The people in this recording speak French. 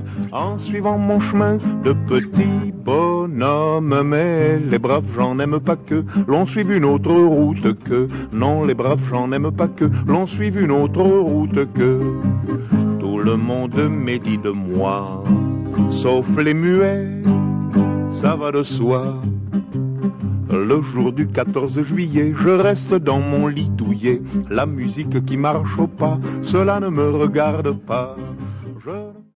en suivant mon chemin de petit bonhomme. Mais les braves, j'en aime pas que l'on suive une autre route que. Non, les braves, j'en aime pas que l'on suive une autre route que. Tout le monde médit de moi, sauf les muets, ça va de soi. Le jour du 14 juillet, je reste dans mon lit douillet. La musique qui marche au pas, cela ne me regarde pas.